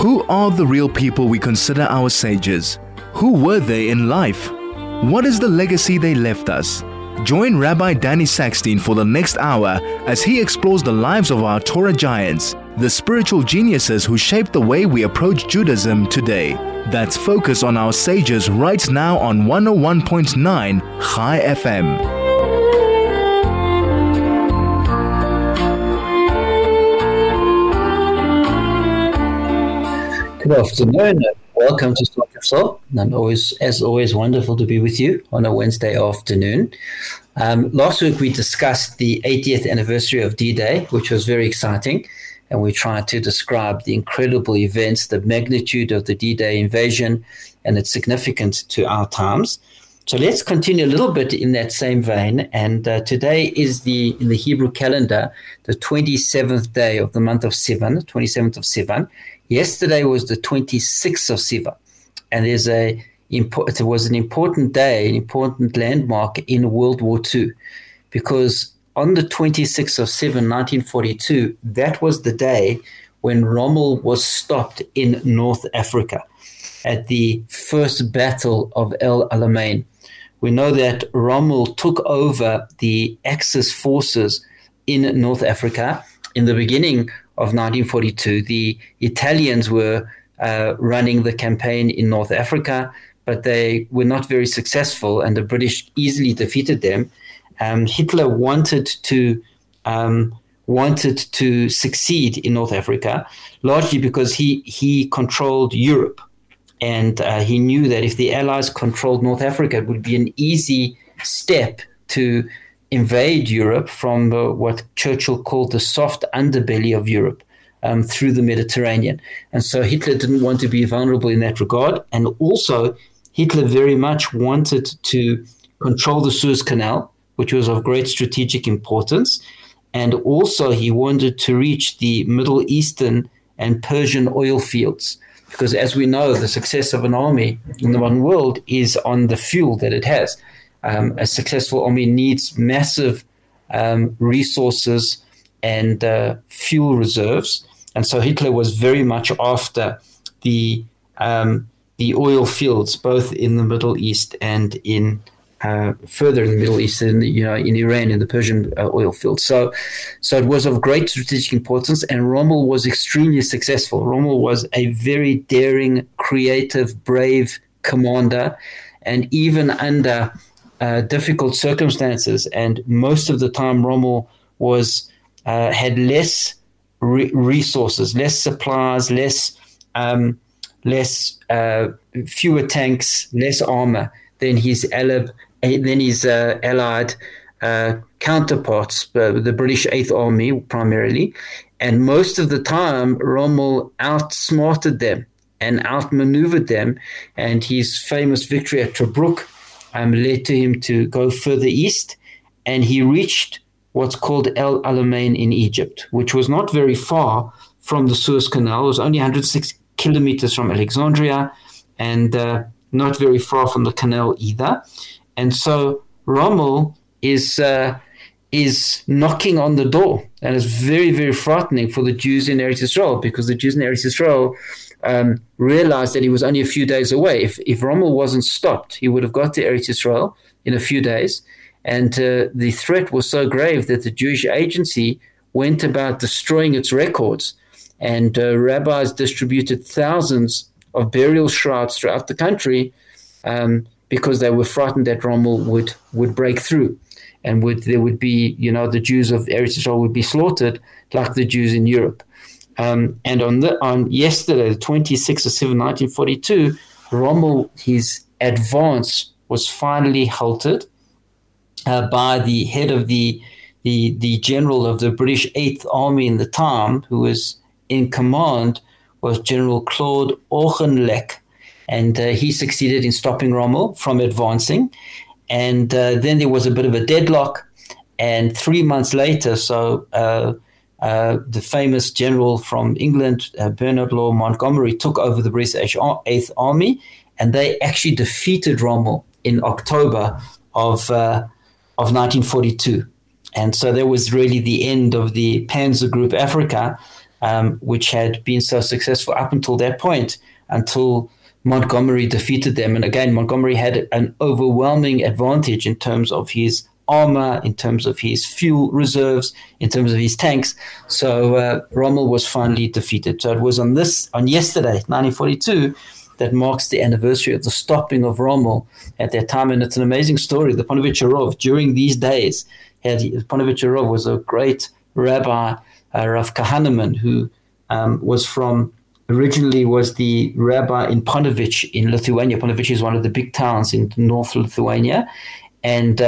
Who are the real people we consider our sages? Who were they in life? What is the legacy they left us? Join Rabbi Danny Sackstein for the next hour as he explores the lives of our Torah giants, the spiritual geniuses who shaped the way we approach Judaism today. That's Focus on Our Sages right now on 101.9 Chai FM. Good afternoon. Welcome to Start Your Soul. And as always, wonderful to be with you on a Wednesday afternoon. Last week we discussed the 80th anniversary of D-Day, which was very exciting. And we tried to describe the incredible events, the magnitude of the D-Day invasion, and its significance to our times. So let's continue a little bit in that same vein. And today is in the Hebrew calendar, the 27th day of the month of Sivan, 27th of Sivan. Yesterday was the 26th of Sivan. And it was an important day, an important landmark in World War II, because on the 26th of Sivan, 1942, that was the day when Rommel was stopped in North Africa at the first battle of El Alamein. We know that Rommel took over the Axis forces in North Africa in the beginning of 1942. The Italians were running the campaign in North Africa, but they were not very successful, and the British easily defeated them. Hitler wanted to succeed in North Africa, largely because he controlled Europe. And he knew that if the Allies controlled North Africa, it would be an easy step to invade Europe from what Churchill called the soft underbelly of Europe through the Mediterranean. And so Hitler didn't want to be vulnerable in that regard. And also, Hitler very much wanted to control the Suez Canal, which was of great strategic importance. And also, he wanted to reach the Middle Eastern and Persian oil fields. Because as we know, the success of an army in the modern world is on the fuel that it has. A successful army needs massive resources and fuel reserves. And so Hitler was very much after the oil fields, both in the Middle East and in further in the Middle East, in Iran, in the Persian oil fields. So it was of great strategic importance, and Rommel was extremely successful. Rommel was a very daring, creative, brave commander, and even under difficult circumstances, and most of the time Rommel had less resources, less supplies, fewer tanks, less armor than his allied counterparts, the British Eighth Army primarily. And most of the time, Rommel outsmarted them and outmaneuvered them. And his famous victory at Tobruk led to him to go further east. And he reached what's called El Alamein in Egypt, which was not very far from the Suez Canal. It was only 106 kilometers from Alexandria, and not very far from the canal either. And so Rommel is knocking on the door, and it's very, very frightening for the Jews in Eretz Yisrael, because the Jews in Eretz Yisrael realized that he was only a few days away. If Rommel wasn't stopped, he would have got to Eretz Yisrael in a few days. And the threat was so grave that the Jewish Agency went about destroying its records, and rabbis distributed thousands of burial shrouds throughout the country because they were frightened that Rommel would break through, and there would be, the Jews of Eretz Yisrael would be slaughtered like the Jews in Europe. And on yesterday, the 26th of Sivan, 1942, Rommel, his advance was finally halted by the head of the general of the British Eighth Army in the time, who was in command, was General Claude Auchinleck, and he succeeded in stopping Rommel from advancing. And then there was a bit of a deadlock, and 3 months later, the famous general from England, Bernard Law Montgomery, took over the British Eighth Army, and they actually defeated Rommel in October of 1942. And so that was really the end of the Panzer Group Africa. which had been so successful up until that point, until Montgomery defeated them. And again, Montgomery had an overwhelming advantage in terms of his armor, in terms of his fuel reserves, in terms of his tanks. So Rommel was finally defeated. So it was on yesterday, 1942, that marks the anniversary of the stopping of Rommel at that time. And it's an amazing story. The Ponevezher during these days, Ponevezher was a great rabbi, Rav Kahaneman, who originally was the rabbi in Ponevich in Lithuania. Ponevich is one of the big towns in North Lithuania. And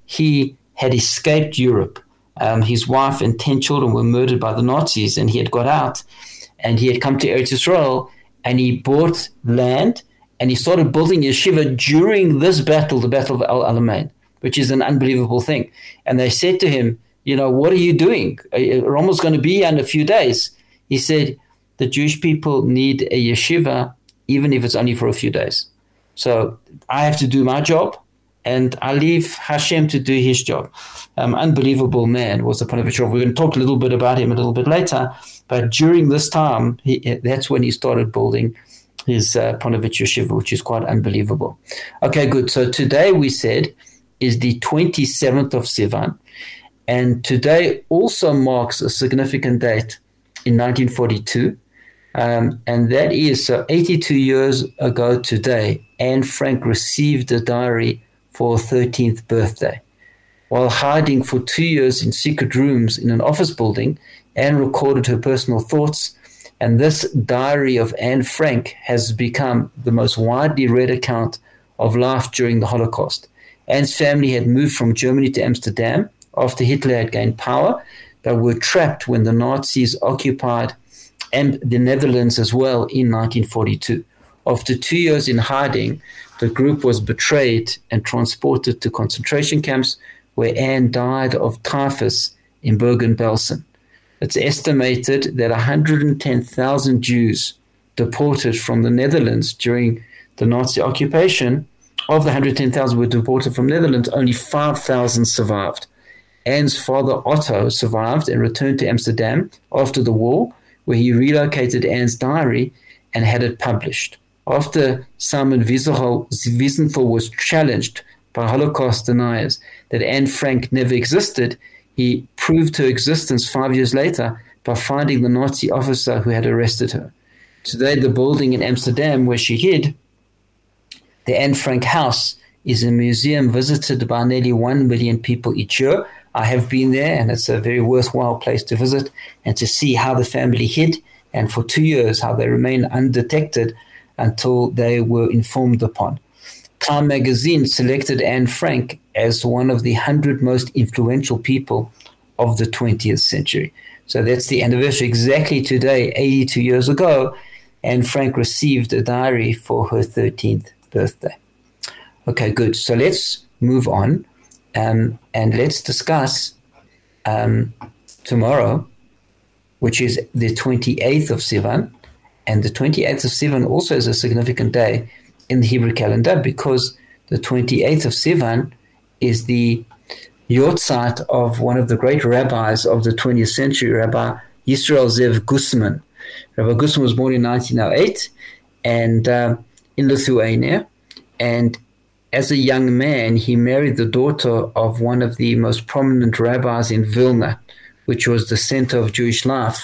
he had escaped Europe. His wife and 10 children were murdered by the Nazis, and he had got out, and he had come to Eretz Yisrael, and he bought land, and he started building yeshiva during this battle, the Battle of El Alamein, which is an unbelievable thing. And they said to him, what are you doing? Rommel's going to be here in a few days. He said, the Jewish people need a yeshiva, even if it's only for a few days. So I have to do my job, and I leave Hashem to do his job. Unbelievable man was the Ponevezher. We're going to talk a little bit about him a little bit later. But during this time, that's when he started building his Ponevezher Yeshiva, which is quite unbelievable. Okay, good. So today we said is the 27th of Sivan. And today also marks a significant date in 1942. And that is, so 82 years ago today, Anne Frank received a diary for her 13th birthday. While hiding for 2 years in secret rooms in an office building, Anne recorded her personal thoughts, and this diary of Anne Frank has become the most widely read account of life during the Holocaust. Anne's family had moved from Germany to Amsterdam after Hitler had gained power, but were trapped when the Nazis occupied the Netherlands as well in 1942. After 2 years in hiding, the group was betrayed and transported to concentration camps, where Anne died of typhus in Bergen-Belsen. It's estimated that 110,000 Jews deported from the Netherlands during the Nazi occupation. Of the 110,000 were deported from Netherlands, only 5,000 survived. Anne's father, Otto, survived and returned to Amsterdam after the war, where he relocated Anne's diary and had it published. After Simon Wiesenthal was challenged by Holocaust deniers that Anne Frank never existed, he proved her existence 5 years later by finding the Nazi officer who had arrested her. Today, the building in Amsterdam where she hid, the Anne Frank House, is a museum visited by nearly 1 million people each year. I have been there, and it's a very worthwhile place to visit and to see how the family hid, and for 2 years how they remained undetected until they were informed upon. Time magazine selected Anne Frank as one of the 100 most influential people of the 20th century. So that's the anniversary. Exactly today, 82 years ago, Anne Frank received a diary for her 13th birthday. Okay, good. So let's move on and let's discuss tomorrow, which is the 28th of Sivan. And the 28th of Sivan also is a significant day in the Hebrew calendar, because the 28th of Sivan is the yortzeit of one of the great rabbis of the 20th century, Rabbi Yisrael Zev Gusman. Rabbi Gusman was born in 1908 and in Lithuania, and as a young man, he married the daughter of one of the most prominent rabbis in Vilna, which was the center of Jewish life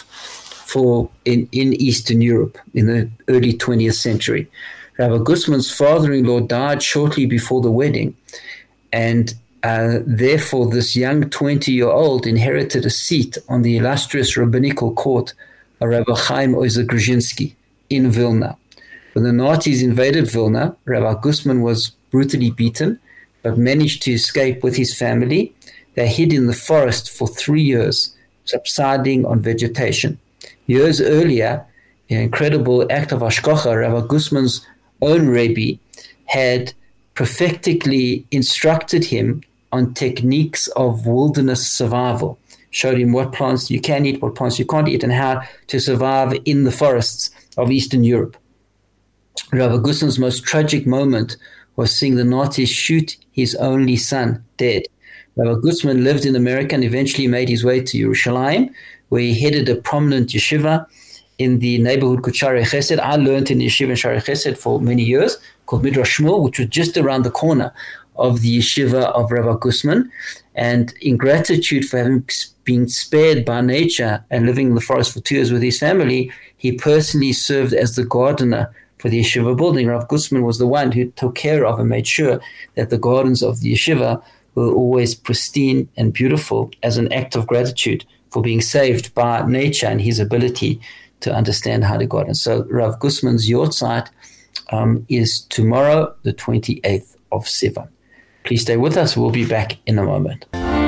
in Eastern Europe in the early 20th century. Rabbi Gusman's father-in-law died shortly before the wedding, and therefore this young 20-year-old inherited a seat on the illustrious rabbinical court of Rabbi Chaim Ozer Grudzinski in Vilna. When the Nazis invaded Vilna, Rabbi Gusman was brutally beaten, but managed to escape with his family. They hid in the forest for 3 years, subsiding on vegetation. Years earlier, an incredible act of hashgacha, Rabbi Gusman's own Rebbe had prophetically instructed him on techniques of wilderness survival, showed him what plants you can eat, what plants you can't eat, and how to survive in the forests of Eastern Europe. Rabbi Gusman's most tragic moment was seeing the Nazis shoot his only son dead. Rabbi Gusman lived in America and eventually made his way to Yerushalayim, where he headed a prominent yeshiva in the neighborhood called Shaarei Chesed. I learned in the yeshiva in Shaarei Chesed for many years, called Midrash Shmuel, which was just around the corner of the yeshiva of Rabbi Gusman. And in gratitude for having been spared by nature and living in the forest for 2 years with his family, he personally served as the gardener for the yeshiva building. Rav Gusman was the one who took care of and made sure that the gardens of the yeshiva were always pristine and beautiful, as an act of gratitude for being saved by nature and his ability to understand how to garden. So Rav Gusman's yahrzeit is tomorrow, the 28th of Sivan. Please stay with us. We'll be back in a moment.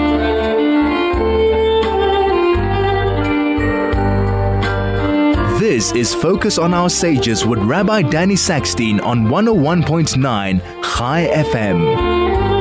This is Focus on Our Sages with Rabbi Danny Sackstein on 101.9 Chai FM.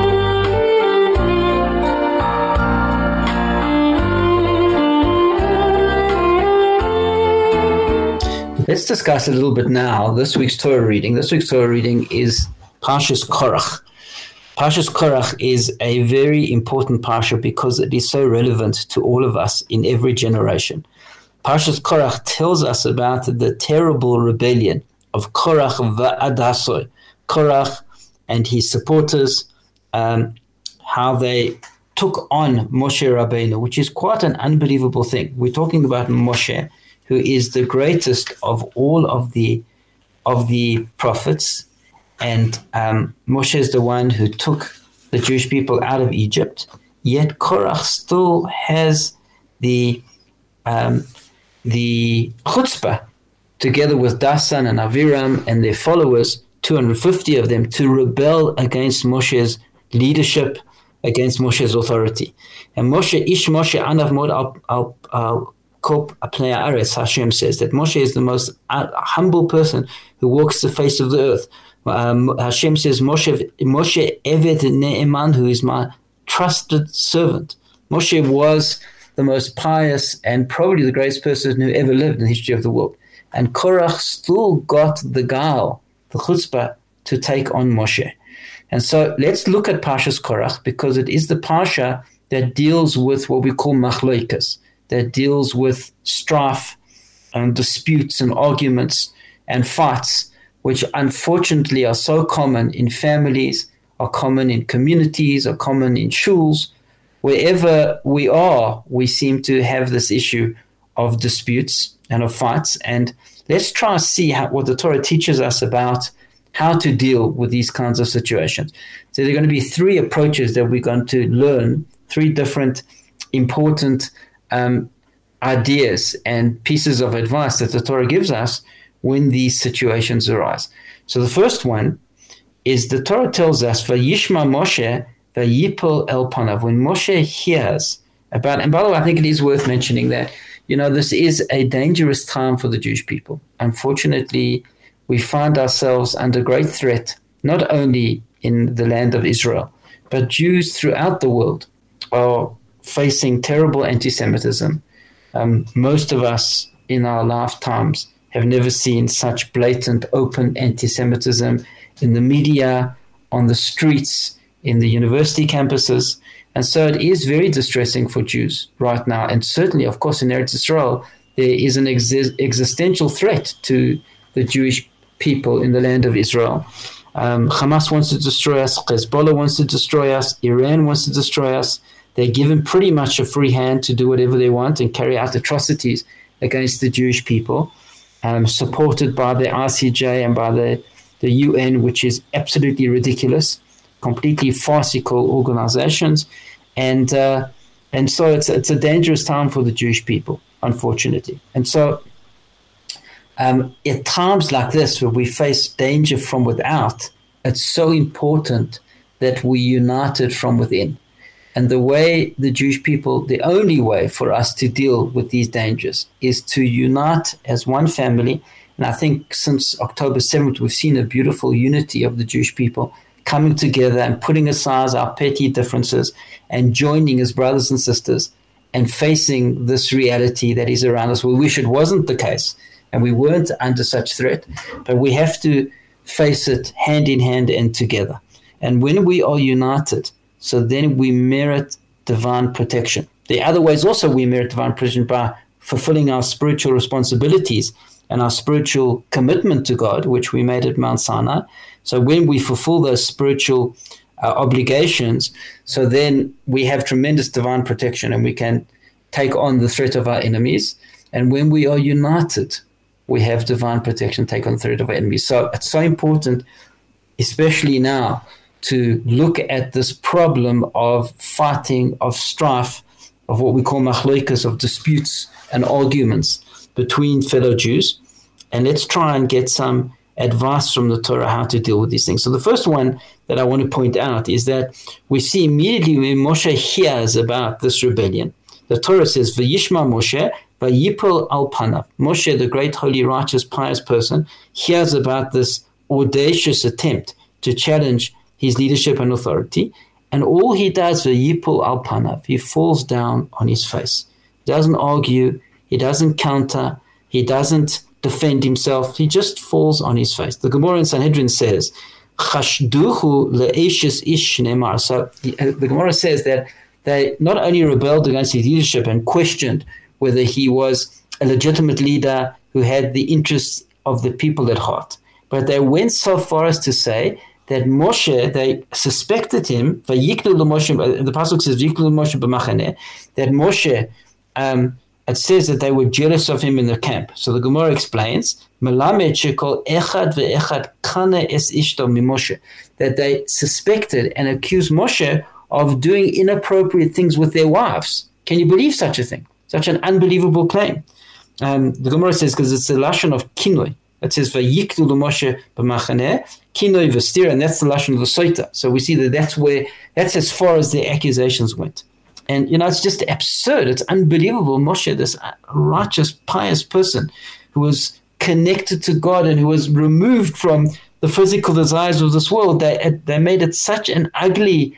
Let's discuss a little bit now this week's Torah reading. This week's Torah reading is Parshas Korach. Parshas Korach is a very important parsha because it is so relevant to all of us in every generation. Parshas Korach tells us about the terrible rebellion of Korach va'adasoy, Korach and his supporters, how they took on Moshe Rabbeinu, which is quite an unbelievable thing. We're talking about Moshe, who is the greatest of all of the prophets, and Moshe is the one who took the Jewish people out of Egypt. Yet Korach still has the chutzpah, together with Dasan and Aviram and their followers, 250 of them, to rebel against Moshe's leadership, against Moshe's authority. And Moshe, Ish Moshe Anav Mod al Kop Apnei Haaretz, Hashem says that Moshe is the most humble person who walks the face of the earth. Hashem says, Moshe Eved Ne'eman, who is my trusted servant. Moshe was the most pious and probably the greatest person who ever lived in the history of the world. And Korach still got the gal, the chutzpah, to take on Moshe. And so let's look at Parshas Korach, because it is the parsha that deals with what we call machloikas, that deals with strife and disputes and arguments and fights, which unfortunately are so common in families, are common in communities, are common in shuls. Wherever we are, we seem to have this issue of disputes and of fights. And let's try to see what the Torah teaches us about how to deal with these kinds of situations. So there are going to be three approaches that we're going to learn, three different important ideas and pieces of advice that the Torah gives us when these situations arise. So the first one is the Torah tells us, Vayishma Moshe vayipol el panav. When Moshe hears about, and by the way, I think it is worth mentioning that, this is a dangerous time for the Jewish people. Unfortunately, we find ourselves under great threat, not only in the land of Israel, but Jews throughout the world are facing terrible anti-Semitism. Most of us in our lifetimes have never seen such blatant, open anti-Semitism in the media, on the streets, in the university campuses. And so it is very distressing for Jews right now. And certainly, of course, in Eretz Israel, there is an existential threat to the Jewish people in the land of Israel. Hamas wants to destroy us. Hezbollah wants to destroy us. Iran wants to destroy us. They're given pretty much a free hand to do whatever they want and carry out atrocities against the Jewish people, supported by the ICJ and by the UN, which is absolutely ridiculous, completely farcical organizations. And so it's a dangerous time for the Jewish people, unfortunately. And so at times like this, where we face danger from without, it's so important that we united from within. And the way the Jewish people, the only way for us to deal with these dangers is to unite as one family. And I think since October 7th, we've seen a beautiful unity of the Jewish people coming together and putting aside our petty differences and joining as brothers and sisters and facing this reality that is around us. We wish it wasn't the case and we weren't under such threat, but we have to face it hand in hand and together. And when we are united, so then we merit divine protection. The other ways also we merit divine protection by fulfilling our spiritual responsibilities and our spiritual commitment to God, which we made at Mount Sinai. So when we fulfill those spiritual obligations, so then we have tremendous divine protection and we can take on the threat of our enemies. And when we are united, we have divine protection, take on the threat of our enemies. So it's so important, especially now, to look at this problem of fighting, of strife, of what we call machloikas, of disputes and arguments between fellow Jews. And let's try and get some advice from the Torah how to deal with these things. So the first one that I want to point out is that we see immediately when Moshe hears about this rebellion, the Torah says, V'yishma Moshe, v'yipol al panav. Moshe, the great, holy, righteous, pious person, hears about this audacious attempt to challenge his leadership and authority, and all he does, v'yipol al panav, he falls down on his face. He doesn't argue, he doesn't counter, he doesn't defend himself, he just falls on his face. The Gemara in Sanhedrin says, Chashduhu le'eshes ish nemar. So the Gemara says that they not only rebelled against his leadership and questioned whether he was a legitimate leader who had the interests of the people at heart, but they went so far as to say that Moshe, they suspected him, the Pasuk says, that Moshe, it says that they were jealous of him in the camp. So the Gemara explains, that they suspected and accused Moshe of doing inappropriate things with their wives. Can you believe such a thing? Such an unbelievable claim. The Gemara says, because it's the lashon of kinoi. It says, "Vayikdu Moshe b'machaneh kinoi v'stira," and that's the lashon of the soita. So we see that that's as far as their accusations went. And, it's just absurd. It's unbelievable. Moshe, this righteous, pious person who was connected to God and who was removed from the physical desires of this world, they made it such an ugly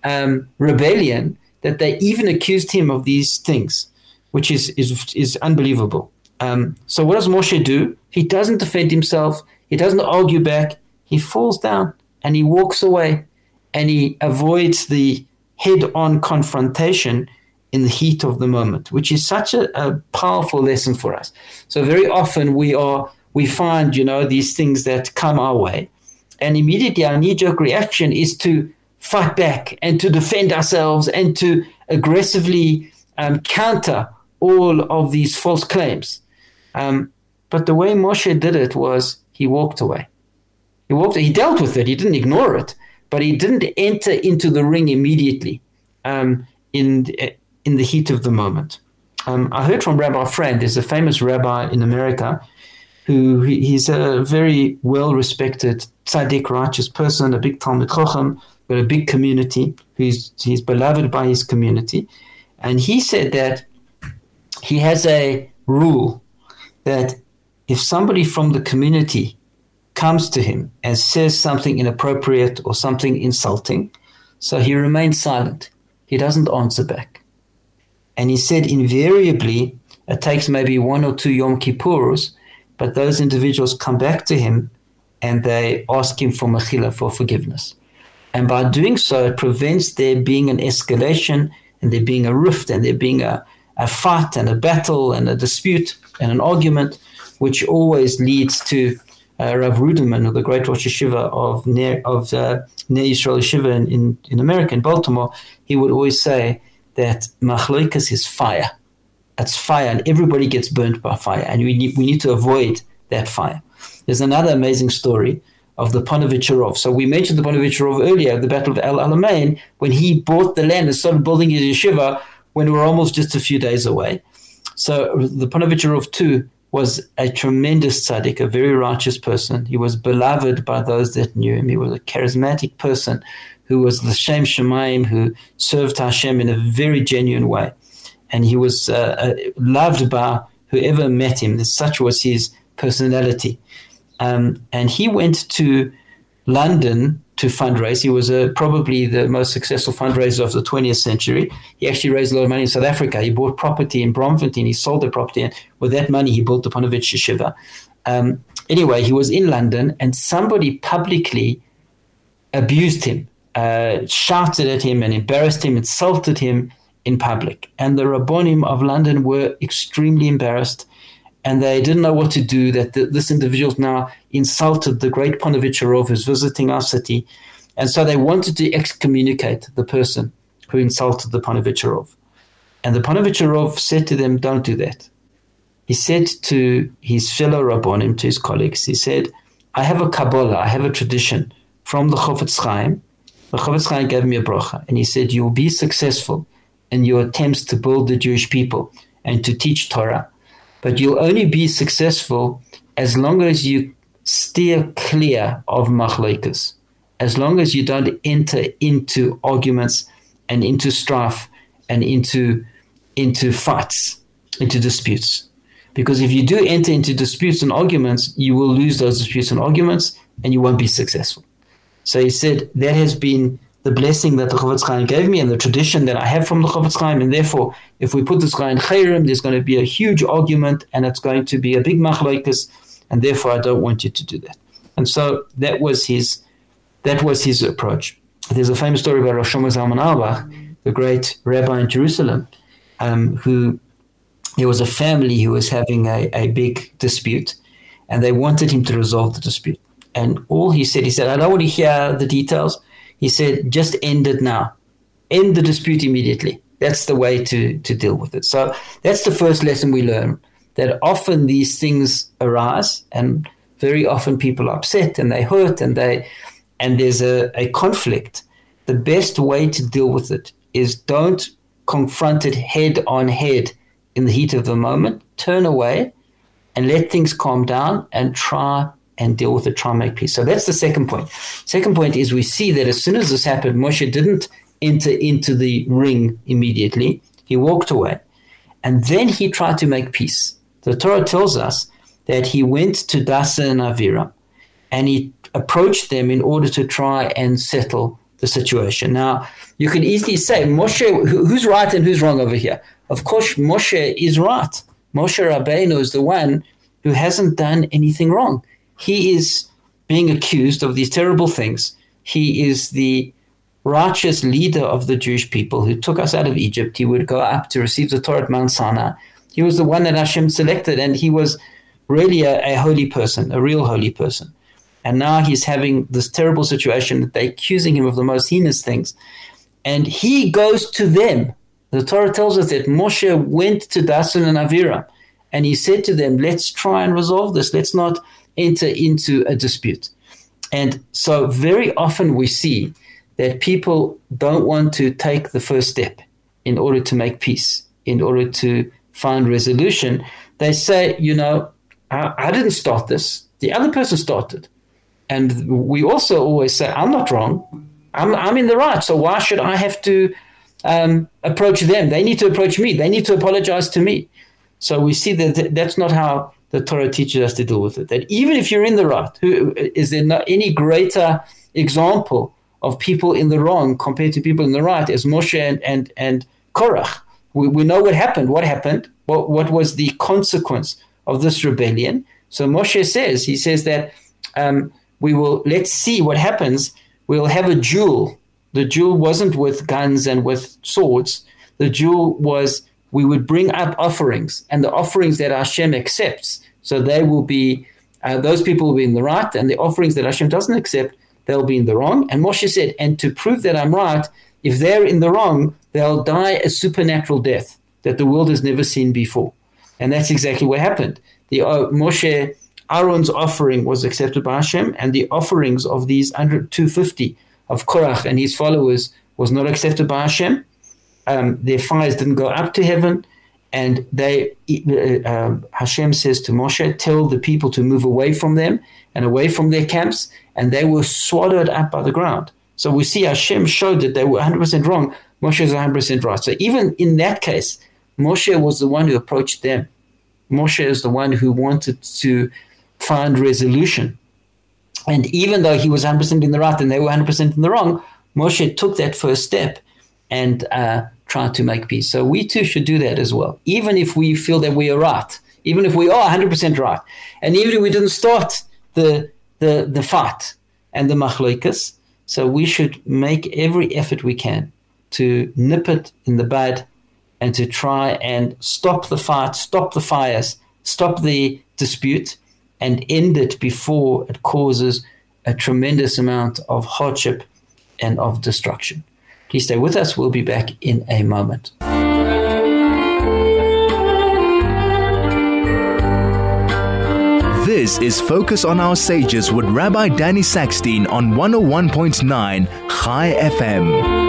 rebellion that they even accused him of these things, which is unbelievable. So what does Moshe do? He doesn't defend himself. He doesn't argue back. He falls down and he walks away and he avoids the head-on confrontation in the heat of the moment, which is such a powerful lesson for us. So very often we find, these things that come our way, and immediately our knee-jerk reaction is to fight back and to defend ourselves and to aggressively counter all of these false claims. But the way Moshe did it was he walked away. He dealt with it. He didn't ignore it. But he didn't enter into the ring immediately in the heat of the moment. I heard from Rabbi Friend, there's a famous rabbi in America who he's a very well-respected, tzaddik, righteous person, a big Talmid Chacham, got a big community. He's beloved by his community. And he said that he has a rule that if somebody from the community comes to him and says something inappropriate or something insulting, so he remains silent. He doesn't answer back. And he said invariably it takes maybe 1 or 2 Yom Kippurs, but those individuals come back to him and they ask him for mechila, for forgiveness. And by doing so, it prevents there being an escalation and there being a rift and there being a fight and a battle and a dispute and an argument, which always leads to Rav Ruderman, the great Rosh Yeshiva of Ner Yisrael Yeshiva in America, in Baltimore. He would always say that machloikas is fire. It's fire, and everybody gets burnt by fire, and we need to avoid that fire. There's another amazing story of the Ponevezher Rov. So we mentioned the Ponevezher Rov earlier, the Battle of El Alamein, when he bought the land and started building his yeshiva when we were almost just a few days away. So the Ponevezher Rov too was a tremendous tzaddik, a very righteous person. He was beloved by those that knew him. He was a charismatic person who was the Shem Shemaim, who served Hashem in a very genuine way. And he was loved by whoever met him. Such was his personality. And he went to London to fundraise. He was probably the most successful fundraiser of the 20th century. He actually raised a lot of money in South Africa. He bought property in Bromfontein. He sold the property, and with that money, he built the Ponevezher Yeshiva. Anyway, he was in London, and somebody publicly abused him, shouted at him and embarrassed him, insulted him in public. And the Rabbonim of London were extremely embarrassed, and they didn't know what to do, that this individual now insulted the great Ponevezher Rov who's visiting our city. And so they wanted to excommunicate the person who insulted the Ponevezher Rov. And the Ponevezher Rov said to them, don't do that. He said to his fellow Rabbonim, to his colleagues, he said, I have a Kabbalah, I have a tradition from the Chofetz Chaim. The Chofetz Chaim gave me a bracha, and he said, you will be successful in your attempts to build the Jewish people and to teach Torah, but you'll only be successful as long as you steer clear of machlokes, as long as you don't enter into arguments and into strife and into fights, into disputes. Because if you do enter into disputes and arguments, you will lose those disputes and arguments and you won't be successful. So he said, that has been the blessing that the Chofetz Chaim gave me and the tradition that I have from the Chofetz Chaim. And therefore, if we put this guy in Chayrim, there's going to be a huge argument and it's going to be a big machlokes, and therefore I don't want you to do that. And so that was his approach. There's a famous story about Rosh Shlomo Zalman Auerbach, the great rabbi in Jerusalem, who there was a family who was having a big dispute, and they wanted him to resolve the dispute. And all he said, I don't want to hear the details. He said, just end it now. End the dispute immediately. That's the way to deal with it. So that's the first lesson we learn, that often these things arise, and very often people are upset and they hurt and there's a conflict. The best way to deal with it is don't confront it head on head in the heat of the moment. Turn away and let things calm down and try and deal with it, try and make peace. So that's the second point. Second point is we see that as soon as this happened, Moshe didn't enter into the ring immediately. He walked away, and then he tried to make peace. The Torah tells us that he went to Dasa and Aviram, and he approached them in order to try and settle the situation. Now, you can easily say, Moshe, who's right and who's wrong over here? Of course, Moshe is right. Moshe Rabbeinu is the one who hasn't done anything wrong. He is being accused of these terrible things. He is the righteous leader of the Jewish people who took us out of Egypt. He would go up to receive the Torah at Mount Sinai. He was the one that Hashem selected, and he was really a holy person, a real holy person. And now he's having this terrible situation that they're accusing him of the most heinous things. And he goes to them. The Torah tells us that Moshe went to Dasan and Aviram, and he said to them, let's try and resolve this. Let's not enter into a dispute. And so very often we see that people don't want to take the first step in order to make peace, in order to find resolution. They say, I didn't start this. The other person started. And we also always say, I'm not wrong. I'm in the right. So why should I have to approach them? They need to approach me. They need to apologize to me. So we see that that's not how the Torah teaches us to deal with it. That even if you're in the right, is there not any greater example of people in the wrong compared to people in the right as Moshe and Korach? We know what happened. What happened? What was the consequence of this rebellion? So Moshe says, he says that let's see what happens. We'll have a duel. The duel wasn't with guns and with swords. The duel was, we would bring up offerings, and the offerings that Hashem accepts. So they will be, those people will be in the right, and the offerings that Hashem doesn't accept, they'll be in the wrong. And Moshe said, and to prove that I'm right, if they're in the wrong, they'll die a supernatural death that the world has never seen before. And that's exactly what happened. Moshe, Aaron's offering was accepted by Hashem, and the offerings of these 250 of Korach and his followers was not accepted by Hashem. Their fires didn't go up to heaven, and Hashem says to Moshe, tell the people to move away from them and away from their camps, and they were swallowed up by the ground. So we see Hashem showed that they were 100% wrong. Moshe is 100% right. So even in that case, Moshe was the one who approached them. Moshe is the one who wanted to find resolution. And even though he was 100% in the right and they were 100% in the wrong, Moshe took that first step and tried to make peace. So we too should do that as well, even if we feel that we are right, even if we are 100% right, and even if we didn't start the fight and the machlokes. So we should make every effort we can to nip it in the bud and to try and stop the fight, stop the fires, stop the dispute, and end it before it causes a tremendous amount of hardship and of destruction. Please stay with us. We'll be back in a moment. This is Focus on Our Sages with Rabbi Danny Sackstein on 101.9 Chai FM.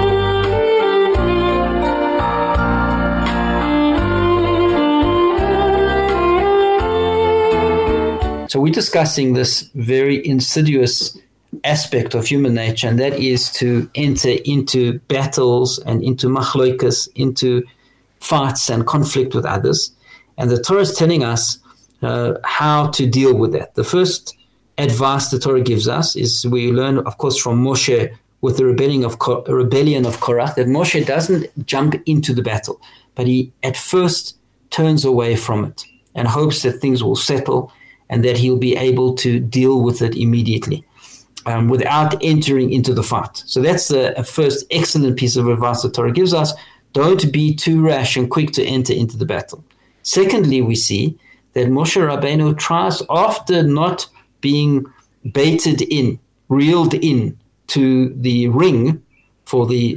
So we're discussing this very insidious aspect of human nature, and that is to enter into battles and into machloikas, into fights and conflict with others. And the Torah is telling us how to deal with that. The first advice the Torah gives us is we learn, of course, from Moshe with the rebellion of Korach, that Moshe doesn't jump into the battle, but he at first turns away from it and hopes that things will settle and that he'll be able to deal with it immediately without entering into the fight. So that's a first excellent piece of advice the Torah gives us. Don't be too rash and quick to enter into the battle. Secondly, we see that Moshe Rabbeinu tries, after not being baited in, reeled in to the ring for the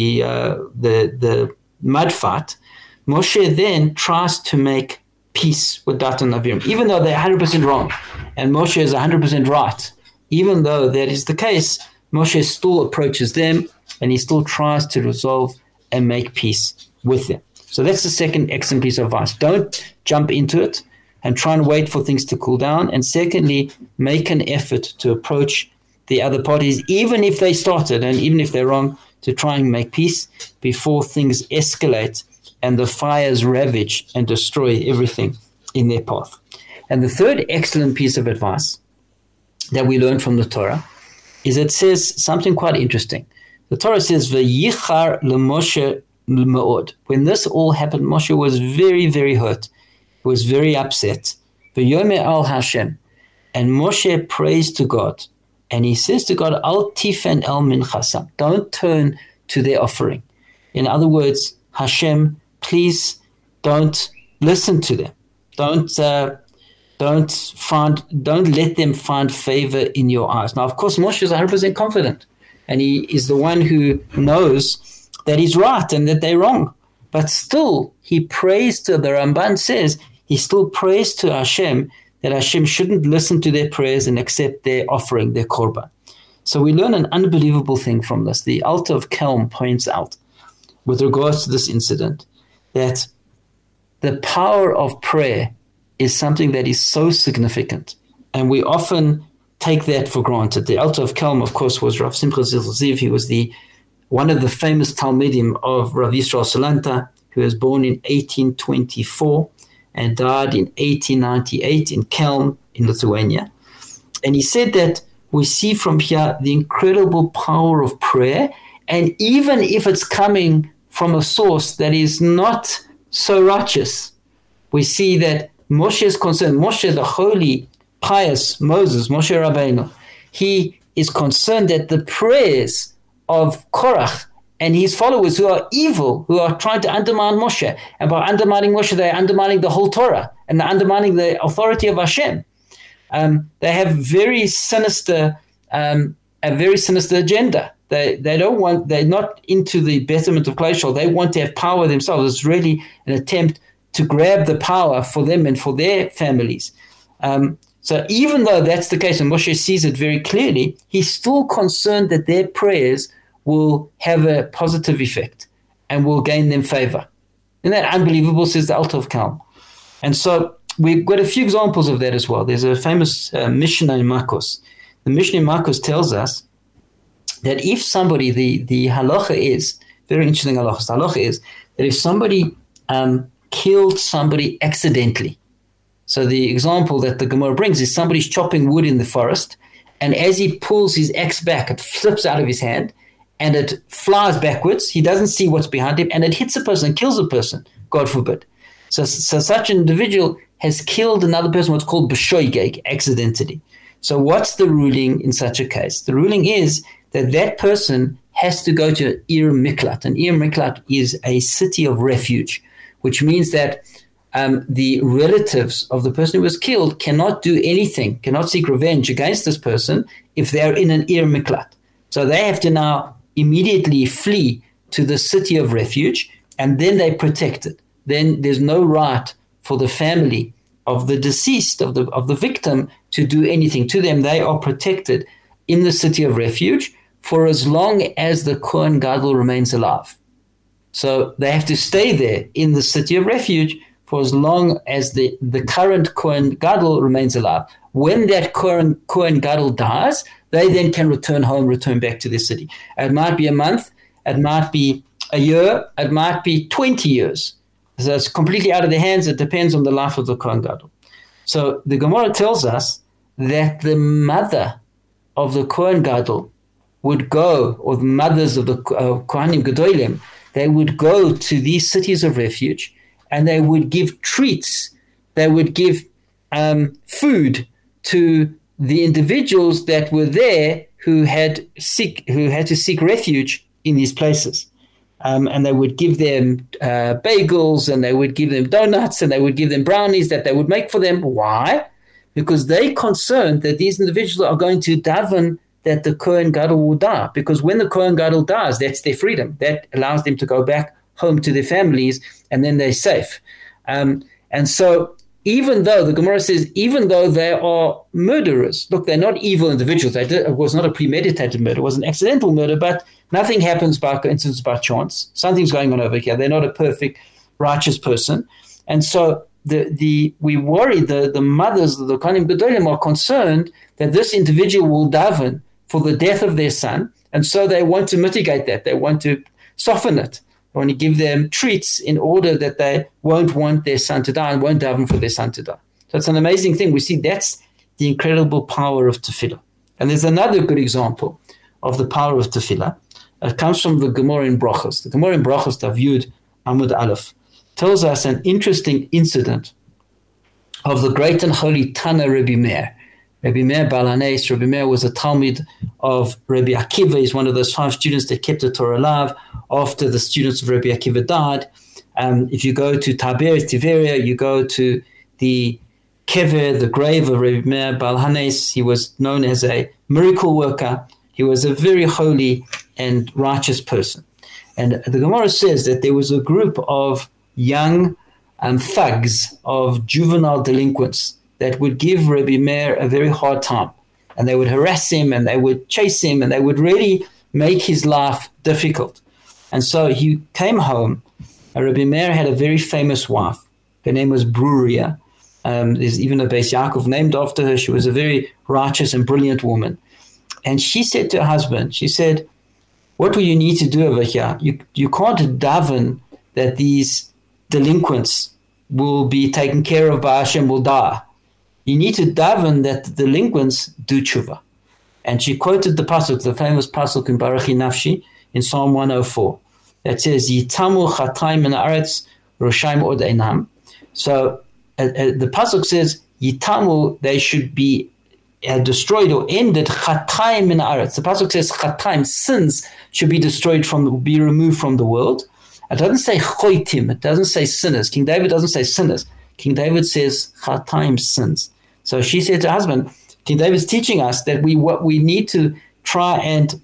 mud fight, Moshe then tries to make peace with Datan and Aviram, even though they're 100% wrong, and Moshe is 100% right. Even though that is the case, Moshe still approaches them, and he still tries to resolve and make peace with them. So that's the second excellent piece of advice. Don't jump into it and try and wait for things to cool down. And secondly, make an effort to approach the other parties, even if they started and even if they're wrong, to try and make peace before things escalate and the fires ravage and destroy everything in their path. And the third excellent piece of advice that we learn from the Torah is it says something quite interesting. The Torah says, "V'yichar leMoshe me'od." When this all happened, Moshe was very, very hurt. He was very upset. V'yomer al Hashem. And Moshe prays to God. And he says to God, "Al tifen el minchasam." Don't turn to their offering. In other words, Hashem, please don't listen to them. Don't let them find favor in your eyes. Now, of course, Moshe is 100% confident, and he is the one who knows that he's right and that they're wrong. But still, he prays to, the Ramban says, he still prays to Hashem that Hashem shouldn't listen to their prayers and accept their offering, their korban. So we learn an unbelievable thing from this. The Alter of Kelm points out, with regards to this incident, that the power of prayer is something that is so significant, and we often take that for granted. The Alter of Kelm, of course, was Rav Simcha Ziv. He was one of the famous Talmidim of Rav Yisrael Salanta, who was born in 1824 and died in 1898 in Kelm in Lithuania. And he said that we see from here the incredible power of prayer, and even if it's coming from a source that is not so righteous, we see that Moshe is concerned. Moshe, the holy, pious Moses, Moshe Rabbeinu, he is concerned that the prayers of Korach and his followers who are evil, who are trying to undermine Moshe, and by undermining Moshe, they're undermining the whole Torah and they're undermining the authority of Hashem. They have a very sinister agenda. They're not into the betterment of Klal Yisrael. They want to have power themselves. It's really an attempt to grab the power for them and for their families. So even though that's the case, and Moshe sees it very clearly, he's still concerned that their prayers will have a positive effect and will gain them favor. Isn't that unbelievable, says the Alter of Kelm. And so we've got a few examples of that as well. There's a famous Mishnah in Makos. The Mishnah in Makos tells us that if somebody, the halacha is, very interesting halacha, the halacha is that if somebody killed somebody accidentally. So the example that the Gemara brings is somebody's chopping wood in the forest, and as he pulls his axe back, it flips out of his hand, and it flies backwards. He doesn't see what's behind him, and it hits a person, kills a person, God forbid. So such an individual has killed another person, what's called b'shoigeg, accidentally. So what's the ruling in such a case? The ruling is that person has to go to Ir Miklat. And Ir Miklat is a city of refuge, which means that the relatives of the person who was killed cannot do anything, cannot seek revenge against this person if they're in an Ir Miklat. So they have to now immediately flee to the city of refuge, and then they're protected. Then there's no right for the family of the deceased, of the victim, to do anything to them. They are protected in the city of refuge for as long as the Kohen Gadol remains alive. So they have to stay there in the city of refuge for as long as the current Kohen Gadol remains alive. When that Kohen Gadol dies, they then can return home, return back to their city. It might be a month, it might be a year, it might be 20 years. So it's completely out of their hands. It depends on the life of the Kohen Gadol. So the Gemara tells us that the mother of the Kohen Gadol would go, or the mothers of the Kohanim Gedolim, they would go to these cities of refuge, and they would give treats. They would give food to the individuals that were there who had to seek refuge in these places. And they would give them bagels, and they would give them donuts, and they would give them brownies that they would make for them. Why? Because they're concerned that these individuals are going to daven that the Kohen Gadol will die. Because when the Kohen Gadol dies, that's their freedom. That allows them to go back home to their families, and then they're safe. And so even though, the Gemara says, even though they are murderers, look, they're not evil individuals. It was not a premeditated murder. It was an accidental murder, but nothing happens by coincidence, by chance. Something's going on over here. They're not a perfect, righteous person. And so we worry, the mothers of the Kohanim Gedolim are concerned that this individual will daven for the death of their son. And so they want to mitigate that. They want to soften it. They want to give them treats in order that they won't want their son to die and won't daven for their son to die. So it's an amazing thing. We see that's the incredible power of tefillah. And there's another good example of the power of tefillah. It comes from the Gemara in Brachos. The Gemara in Brachos, Daf Yud Amud Aleph, tells us an interesting incident of the great and holy Tana Rebbe Meir. Rebbe Meir Baal HaNes. Rebbe Meir was a Talmid of Rebbe Akiva. He's one of those 5 students that kept the Torah alive after the students of Rebbe Akiva died. If you go to Tiberia, you go to the kever, the grave of Rebbe Meir Baal HaNes. He was known as a miracle worker. He was a very holy and righteous person. And the Gemara says that there was a group of young thugs, of juvenile delinquents, that would give Rebbe Meir a very hard time. And they would harass him, and they would chase him, and they would really make his life difficult. And so he came home. Rebbe Meir had a very famous wife. Her name was Bruria. There's even a Beis Yaakov named after her. She was a very righteous and brilliant woman. And she said to her husband, she said, what do you need to do over here? You can't daven that these delinquents will be taken care of by Hashem, will die. You need to daven that the delinquents do tshuva. And she quoted the pasuk, the famous pasuk in Barachi Nafshi, in Psalm 104, that says, Yitamu chatayim min haaretz roshaim od einam. So the pasuk says, Yitamu, they should be destroyed or ended, chatayim min haaretz. The pasuk says, chatayim, sins should be destroyed be removed from the world. It doesn't say choitim, it doesn't say sinners. King David doesn't say sinners. King David says chatayim, sins. So she said to her husband, King David's teaching us that we need to try and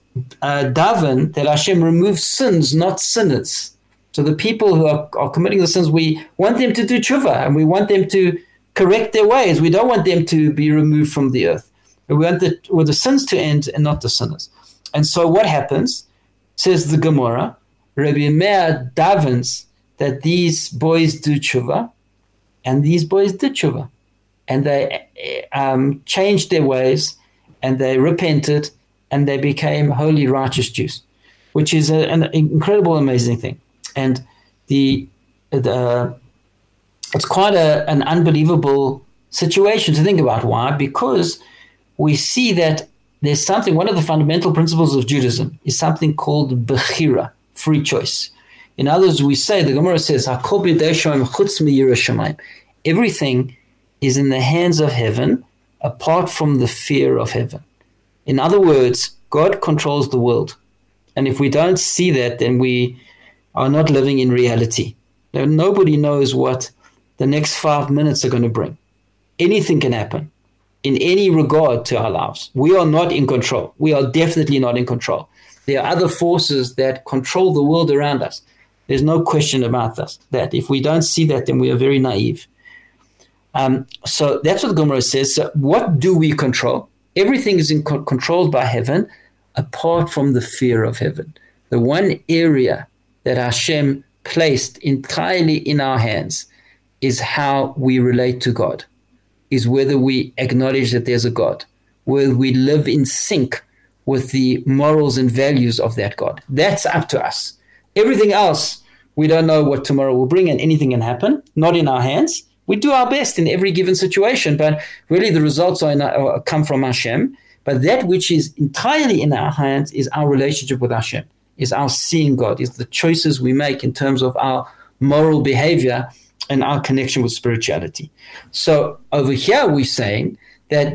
daven that Hashem removes sins, not sinners. So the people who are committing the sins, we want them to do tshuva, and we want them to correct their ways. We don't want them to be removed from the earth. We want the sins to end and not the sinners. And so what happens, says the Gemara, Rebbe Meir davens that these boys do tshuva, and these boys did tshuva. And they changed their ways, and they repented, and they became holy, righteous Jews, which is an incredible, amazing thing. And it's quite an unbelievable situation to think about. Why? Because we see that there's something, one of the fundamental principles of Judaism is something called bechira, free choice. In others, we say, the Gemara says, Hakol b'yedei Shamayim chutz miyiras shamayim. Everything is in the hands of heaven apart from the fear of heaven. In other words, God controls the world. And if we don't see that, then we are not living in reality. Now, nobody knows what the next 5 minutes are going to bring. Anything can happen in any regard to our lives. We are not in control. We are definitely not in control. There are other forces that control the world around us. There's no question about this, that if we don't see that, then we are very naive. So that's what Gemara says. So what do we control? Everything is controlled by heaven, apart from the fear of heaven. The one area that Hashem placed entirely in our hands is how we relate to God, is whether we acknowledge that there's a God, whether we live in sync with the morals and values of that God. That's up to us. Everything else, we don't know what tomorrow will bring, and anything can happen, not in our hands. We do our best in every given situation, but really the results come from Hashem. But that which is entirely in our hands is our relationship with Hashem, is our seeing God, is the choices we make in terms of our moral behavior and our connection with spirituality. So over here we're saying that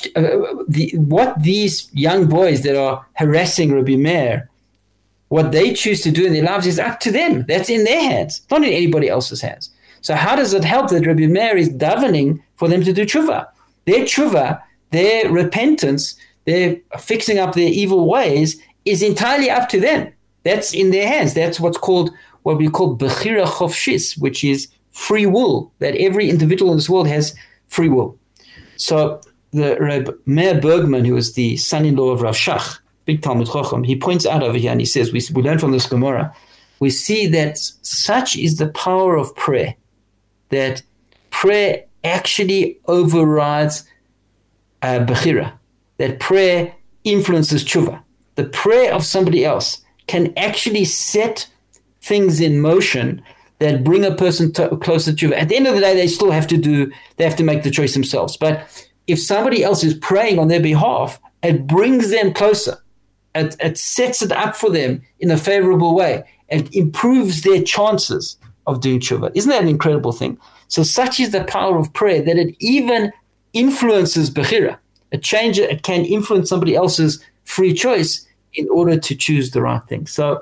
what these young boys that are harassing Rabbi Meir, what they choose to do in their lives is up to them. That's in their hands, not in anybody else's hands. So how does it help that Rabbi Meir is davening for them to do tshuva? Their tshuva, their repentance, their fixing up their evil ways is entirely up to them. That's in their hands. That's what we call bechira chofshis, which is free will, that every individual in this world has free will. So the Reb Meir Bergman, who was the son-in-law of Rav Shach, big Talmud Chacham, he points out over here and he says, we learn from this Gemara, we see that such is the power of prayer, that prayer actually overrides bechira, that prayer influences tshuva. The prayer of somebody else can actually set things in motion that bring a person closer to tshuva. At the end of the day, they have to make the choice themselves. But if somebody else is praying on their behalf, it brings them closer. It sets it up for them in a favorable way. It improves their chances of doing tshuva. Isn't that an incredible thing? So such is the power of prayer that it even influences bechira. It can influence somebody else's free choice in order to choose the right thing. So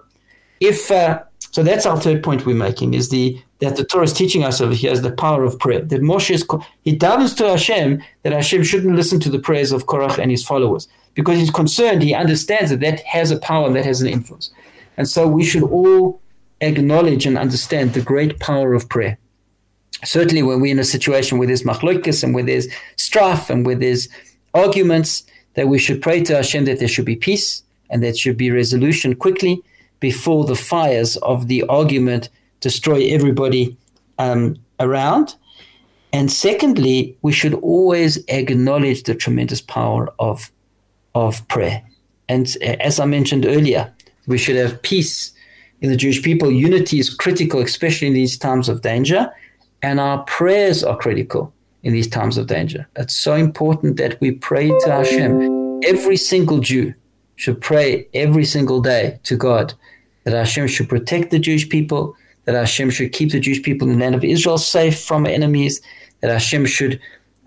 so that's our third point we're making, is that the Torah is teaching us over here is the power of prayer. That Moshe he davens to Hashem that Hashem shouldn't listen to the prayers of Korach and his followers, because he's concerned, he understands that has a power and that has an influence. And so we should all acknowledge and understand the great power of prayer. Certainly when we're in a situation where there's machlokas and where there's strife and where there's arguments, that we should pray to Hashem that there should be peace and there should be resolution quickly before the fires of the argument destroy everybody around. And secondly, we should always acknowledge the tremendous power of prayer. And as I mentioned earlier, we should have peace in the Jewish people. Unity is critical, especially in these times of danger. And our prayers are critical in these times of danger. It's so important that we pray to Hashem. Every single Jew should pray every single day to God that Hashem should protect the Jewish people, that Hashem should keep the Jewish people in the land of Israel safe from enemies, that Hashem should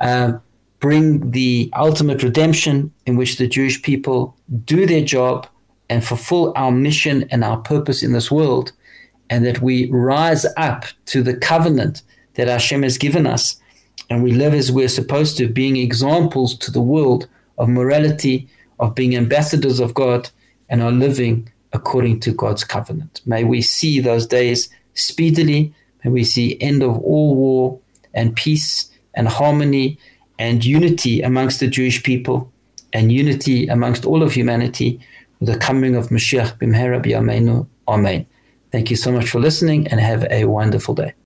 bring the ultimate redemption in which the Jewish people do their job and fulfill our mission and our purpose in this world, and that we rise up to the covenant that Hashem has given us, and we live as we're supposed to, being examples to the world of morality, of being ambassadors of God, and are living according to God's covenant. May we see those days speedily. May we see end of all war and peace and harmony and unity amongst the Jewish people and unity amongst all of humanity with the coming of Mashiach b'mehera b'yameinu. Amen. Thank you so much for listening and have a wonderful day.